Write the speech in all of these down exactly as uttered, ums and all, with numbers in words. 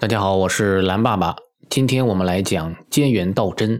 大家好，我是蓝爸爸，今天我们来讲菅原道真。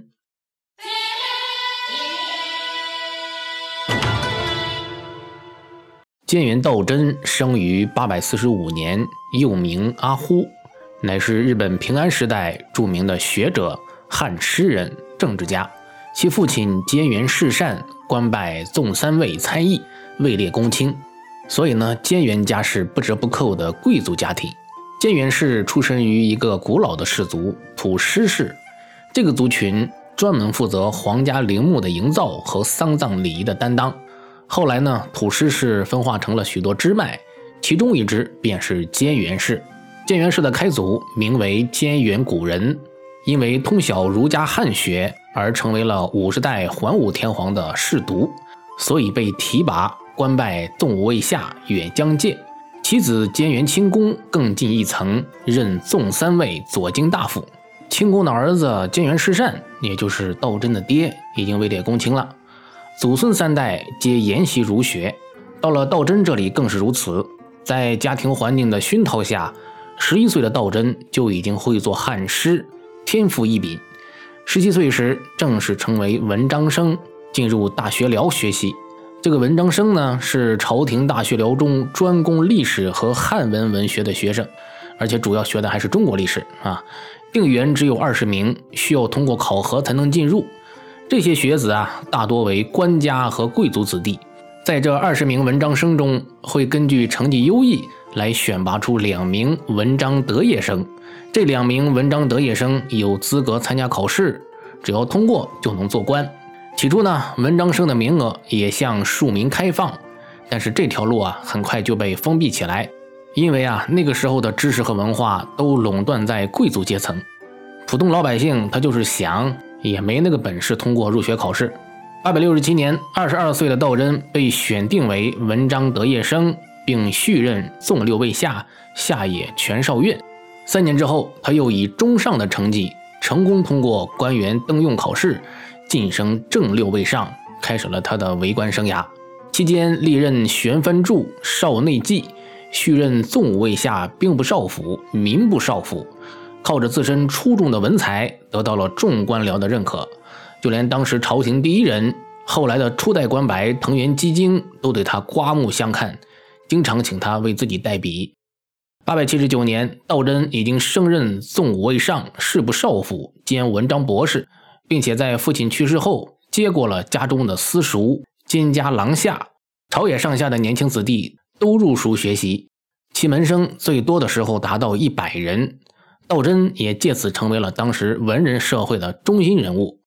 菅原道真生于八百四十五年，又名阿忽，乃是日本平安时代著名的学者、汉诗人、政治家。其父亲菅原世善官拜纵三位参议，位列公卿，所以呢，菅原家是不折不扣的贵族家庭。菅原氏出身于一个古老的氏族土师氏，这个族群专门负责皇家陵墓的营造和丧葬礼仪的担当。后来呢，土师氏分化成了许多支脉，其中一支便是菅原氏。菅原氏的开祖名为菅原古人，因为通晓儒家汉学而成为了五十代桓武天皇的侍读，所以被提拔官拜纵武卫下远江介。其子菅原清宫更进一层，任纵三位左京大夫。清宫的儿子菅原世善，也就是道真的爹，已经位列公卿了。祖孙三代皆研习儒学，到了道真这里更是如此。在家庭环境的熏陶下，十一岁的道真就已经会作汉诗，天赋异禀。十七岁时正式成为文章生，进入大学寮学习。这个文章生呢，是朝廷大学寮中专攻历史和汉文文学的学生，而且主要学的还是中国历史啊。定员只有二十名，需要通过考核才能进入。这些学子啊，大多为官家和贵族子弟。在这二十名文章生中，会根据成绩优异来选拔出两名文章德业生。这两名文章德业生有资格参加考试，只要通过就能做官。起初呢，文章生的名额也向庶民开放，但是这条路啊，很快就被封闭起来，因为啊，那个时候的知识和文化都垄断在贵族阶层，普通老百姓他就是想也没那个本事通过入学考试。八百六十七年，二十二岁的道真被选定为文章德业生，并续任纵六卫下、下野全少院。三年之后，他又以中上的成绩成功通过官员登用考试，晋升正六卫上，开始了他的为官生涯。期间历任玄藩助、少内记，续任纵武卫下、兵部少府、民部少府，靠着自身出众的文才，得到了众官僚的认可。就连当时朝廷第一人，后来的初代官白藤原基经都对他刮目相看，经常请他为自己代笔。八百七十九年，道真已经升任纵武卫上、士部少府兼文章博士，并且在父亲去世后接过了家中的私塾，兼家郎下。朝野上下的年轻子弟都入塾学习，其门生最多的时候达到一百人。道真也借此成为了当时文人社会的中心人物。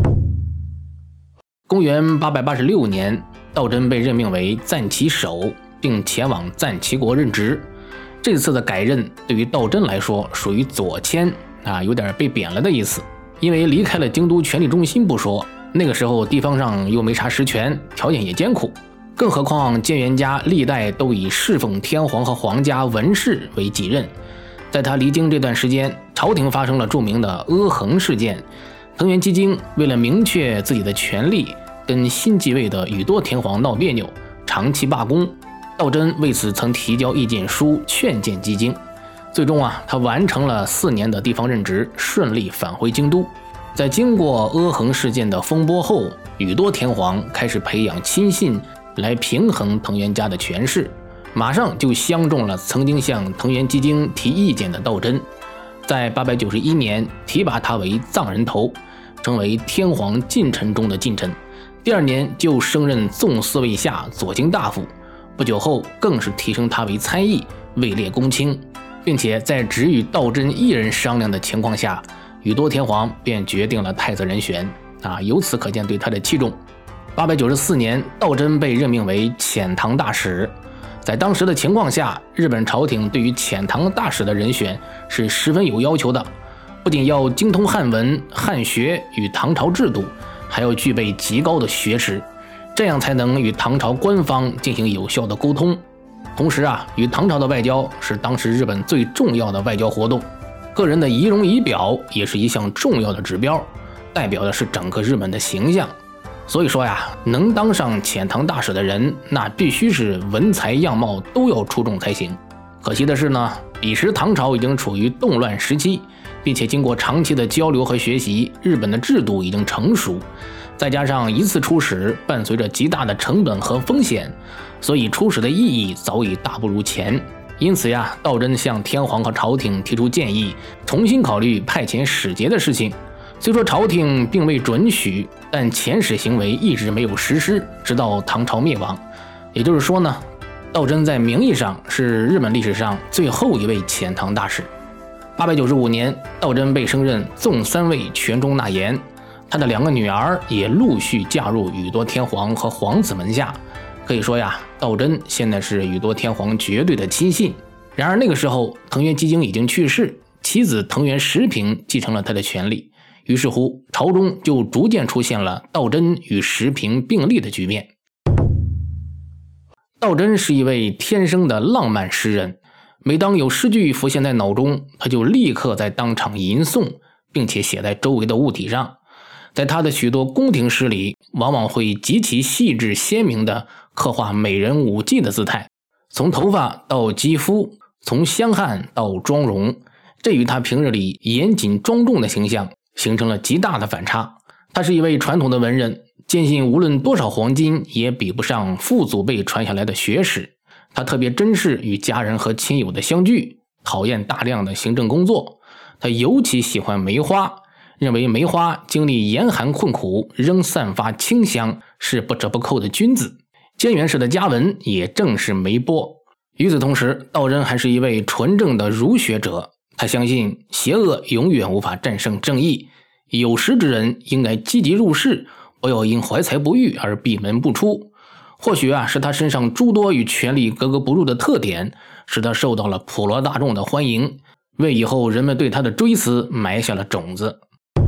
公元八百八十六年，道真被任命为赞岐守，并前往赞岐国任职。这次的改任对于道真来说属于左迁啊，有点被贬了的意思。因为离开了京都权力中心不说，那个时候地方上又没啥实权，条件也艰苦，更何况菅原家历代都以侍奉天皇和皇家文士为己任。在他离京这段时间，朝廷发生了著名的阿衡事件。藤原基经为了明确自己的权利，跟新继位的宇多天皇闹别扭，长期罢工。道真为此曾提交意见书劝谏基经。最终啊，他完成了四年的地方任职，顺利返回京都。在经过阿衡事件的风波后，宇多天皇开始培养亲信来平衡藤原家的权势，马上就相中了曾经向藤原基经提意见的道真。在八百九十一年提拔他为藏人头，成为天皇近臣中的近臣。第二年就升任纵四卫下、左京大夫，不久后更是提升他为参议，位列公卿。并且在只与道真一人商量的情况下，宇多天皇便决定了太子人选啊，由此可见对他的器重。八百九十四年，道真被任命为遣唐大使。在当时的情况下，日本朝廷对于遣唐大使的人选是十分有要求的，不仅要精通汉文、汉学与唐朝制度，还要具备极高的学识，这样才能与唐朝官方进行有效的沟通。同时啊，与唐朝的外交是当时日本最重要的外交活动，个人的仪容仪表也是一项重要的指标，代表的是整个日本的形象。所以说呀，能当上遣唐大使的人，那必须是文才样貌都要出众才行。可惜的是呢， 彼时唐朝已经处于动乱时期，并且经过长期的交流和学习，日本的制度已经成熟，再加上一次出使伴随着极大的成本和风险，所以出使的意义早已大不如前。因此呀，道真向天皇和朝廷提出建议，重新考虑派遣使节的事情。虽说朝廷并未准许，但遣使行为一直没有实施，直到唐朝灭亡。也就是说呢，道真在名义上是日本历史上最后一位遣唐大使。八百九十五年，道真被升任纵三位权中纳言，他的两个女儿也陆续嫁入宇多天皇和皇子门下。可以说呀，道真现在是宇多天皇绝对的亲信。然而那个时候，藤原基经已经去世，妻子藤原时平继承了他的权利，于是乎朝中就逐渐出现了道真与时平并立的局面。道真是一位天生的浪漫诗人，每当有诗句浮现在脑中，他就立刻在当场吟诵，并且写在周围的物体上。在他的许多宫廷诗里，往往会极其细致鲜明地刻画美人舞伎的姿态，从头发到肌肤，从香汗到妆容，这与他平日里严谨庄重的形象形成了极大的反差。他是一位传统的文人，坚信无论多少黄金也比不上父祖辈传下来的学识。他特别珍视与家人和亲友的相聚，讨厌大量的行政工作。他尤其喜欢梅花，认为梅花经历严寒困苦仍散发清香，是不折不扣的君子。监元氏的家文也正是梅波。与此同时，道真还是一位纯正的儒学者，他相信邪恶永远无法战胜正义，有识之人应该积极入世，不要因怀才不遇而闭门不出。或许啊，是他身上诸多与权力格格不入的特点，使他受到了普罗大众的欢迎，为以后人们对他的追思埋下了种子。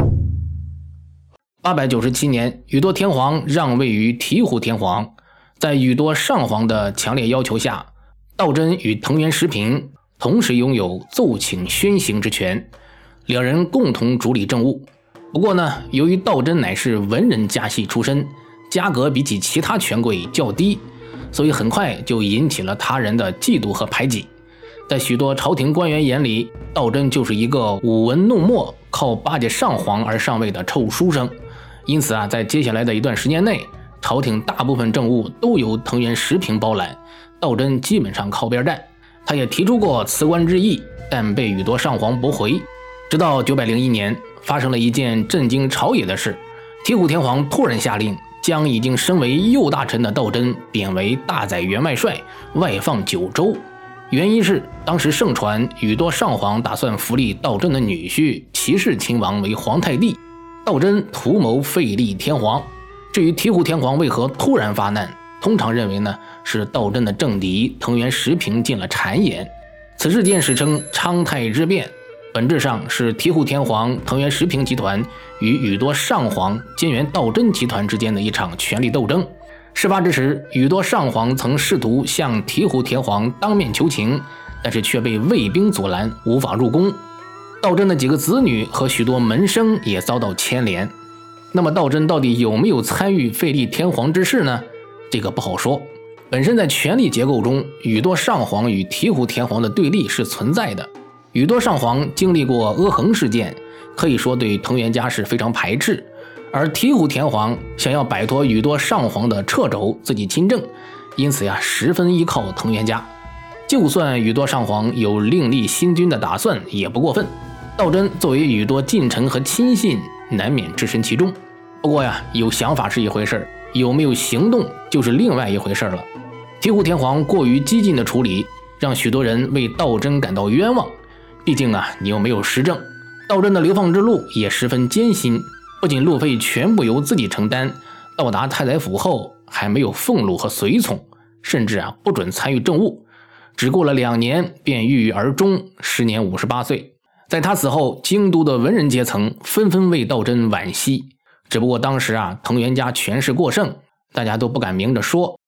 八百九十七年，宇多天皇让位于醍醐天皇，在宇多上皇的强烈要求下，道真与藤原时平同时拥有奏请宣行之权，两人共同主理政务。不过呢，由于道真乃是文人家系出身，家格比起其他权贵较低，所以很快就引起了他人的嫉妒和排挤。在许多朝廷官员眼里，道真就是一个舞文弄墨，靠巴结上皇而上位的臭书生。因此啊，在接下来的一段时间内，朝廷大部分政务都由藤原时平包揽，道真基本上靠边站。他也提出过辞官之意，但被宇多上皇驳回。直到九百零一年，发生了一件震惊朝野的事，醍醐天皇突然下令将已经身为右大臣的道真贬为大宰员外帅，外放九州。原因是当时盛传宇多上皇打算扶立道真的女婿齐氏亲王为皇太弟，道真图谋废立天皇。至于醍醐天皇为何突然发难，通常认为呢是道真的政敌藤原时平进了谗言。此事件史称昌泰之变，本质上是醍醐天皇藤原时平集团与宇多上皇兼元道真集团之间的一场权力斗争。事发之时，宇多上皇曾试图向醍醐天皇当面求情，但是却被卫兵阻拦，无法入宫。道真的几个子女和许多门生也遭到牵连。那么道真到底有没有参与废立天皇之事呢？这个不好说。本身在权力结构中，宇多上皇与醍醐天皇的对立是存在的。宇多上皇经历过阿衡事件，可以说对藤原家是非常排斥，而醍醐天皇想要摆脱宇多上皇的掣肘，自己亲政，因此呀，十分依靠藤原家。就算宇多上皇有另立新君的打算，也不过分。道真作为宇多近臣和亲信，难免置身其中。不过呀，有想法是一回事，有没有行动就是另外一回事了。醍醐天皇过于激进的处理，让许多人为道真感到冤枉。毕竟啊，你又没有实证。道真的流放之路也十分艰辛，不仅路费全部由自己承担，到达太宰府后还没有俸禄和随从，甚至啊不准参与政务。只过了两年便郁郁而终，时年五十八岁。在他死后，京都的文人阶层纷纷为道真惋惜。只不过当时啊，藤原家权势过剩，大家都不敢明着说。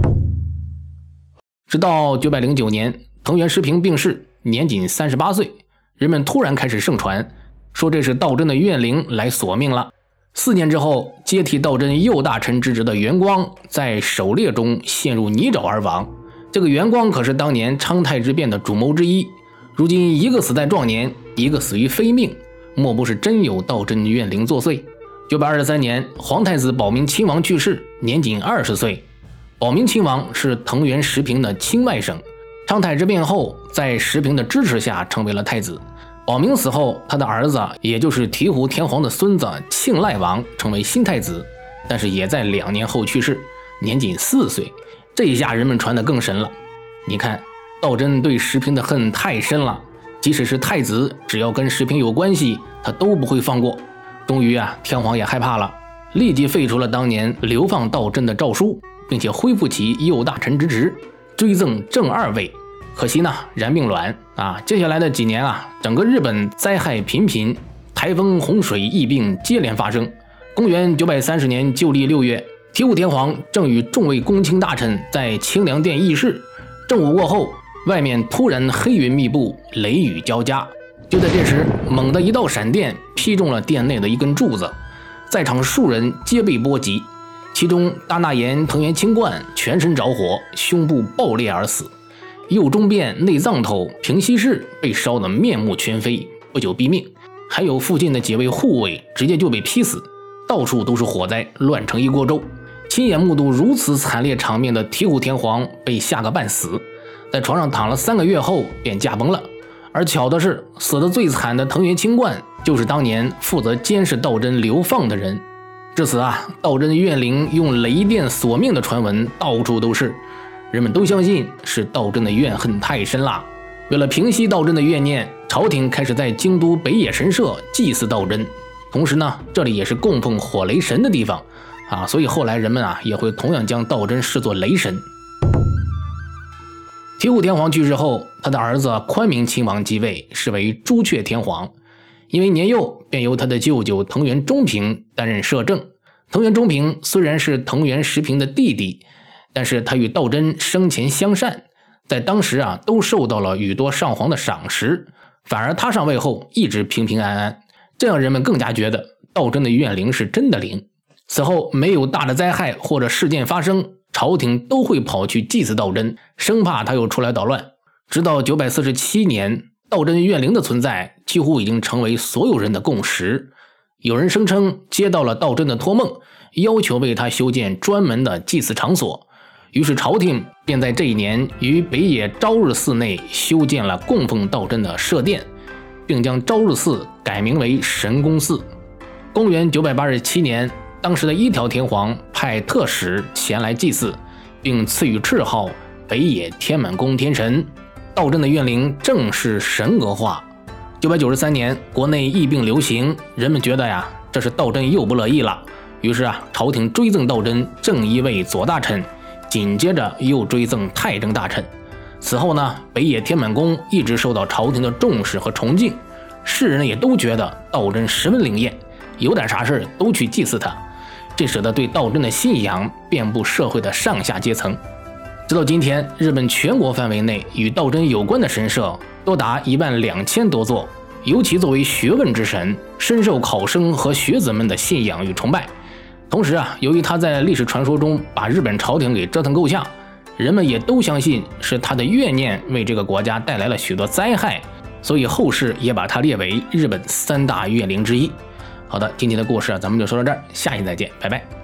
直到九百零九年，藤原时平病逝，年仅三十八岁，人们突然开始盛传，说这是道真的怨灵来索命了。四年之后，接替道真右大臣之职的元光在狩猎中陷入泥沼而亡。这个元光可是当年昌泰之变的主谋之一。 如今一个死在壮年，一个死于非命，莫不是真有道真怨灵作祟？九百二十三年，皇太子保明亲王去世，年仅二十岁。保明亲王是藤原时平的亲外甥，昌太之变后，在时平的支持下成为了太子。保明死后，他的儿子，也就是醍醐天皇的孙子庆赖王成为新太子，但是也在两年后去世，年仅四岁。这一下人们传得更神了。你看，道真对时平的恨太深了，即使是太子，只要跟时平有关系，他都不会放过。终于啊，天皇也害怕了，立即废除了当年流放道真的诏书，并且恢复其右大臣之职，追赠正二位。可惜呢，染病卵啊！接下来的几年啊，整个日本灾害频频，台风、洪水、疫病接连发生。公元九百三十年旧历六月，醍醐天皇正与众位公卿大臣在清凉殿议事，正午过后，外面突然黑云密布，雷雨交加。就在这时，猛地一道闪电劈中了殿内的一根柱子，在场数人皆被波及，其中大纳言藤原清冠全身着火，胸部爆裂而死。右中殿内藏头平西氏被烧得面目全非，不久毙命。还有附近的几位护卫直接就被劈死，到处都是火灾，乱成一锅粥。亲眼目睹如此惨烈场面的醍醐天皇被吓个半死，在床上躺了三个月后便驾崩了。而巧的是，死得最惨的藤原清冠就是当年负责监视道真流放的人。至此啊，道真怨灵用雷电索命的传闻到处都是，人们都相信是道真的怨恨太深了。为了平息道真的怨念，朝廷开始在京都北野神社祭祀道真，同时呢，这里也是供奉火雷神的地方啊，所以后来人们啊也会同样将道真视作雷神。醍醐天皇去世后，他的儿子宽明亲王继位，是为朱雀天皇。因为年幼，便由他的舅舅藤原忠平担任摄政。藤原忠平虽然是藤原时平的弟弟，但是他与道真生前相善，在当时啊都受到了宇多上皇的赏识，反而他上位后一直平平安安，这样人们更加觉得道真的怨灵是真的灵。此后没有大的灾害或者事件发生，朝廷都会跑去祭祀道真，生怕他又出来捣乱。直到九百四十七年，道真怨灵的存在几乎已经成为所有人的共识。有人声称接到了道真的托梦，要求为他修建专门的祭祀场所，于是朝廷便在这一年于北野朝日寺内修建了供奉道真的社殿，并将朝日寺改名为神宫寺。公元九百八十七年，当时的一条天皇派特使前来祭祀，并赐予敕号北野天满宫天神。道真的怨灵正式神格化。九百九十三年，国内疫病流行，人们觉得呀，这是道真又不乐意了，于是啊，朝廷追赠道真正一位左大臣，紧接着又追赠太政大臣。此后呢，北野天满宫一直受到朝廷的重视和崇敬，世人也都觉得道真十分灵验，有点啥事都去祭祀他，这使得对道真的信仰遍布社会的上下阶层。直到今天，日本全国范围内与道真有关的神社多达一万两千多座，尤其作为学问之神，深受考生和学子们的信仰与崇拜。同时啊，由于他在历史传说中把日本朝廷给折腾够呛，人们也都相信是他的怨念为这个国家带来了许多灾害，所以后世也把他列为日本三大怨灵之一。好的，今天的故事咱们就说到这儿，下期再见，拜拜。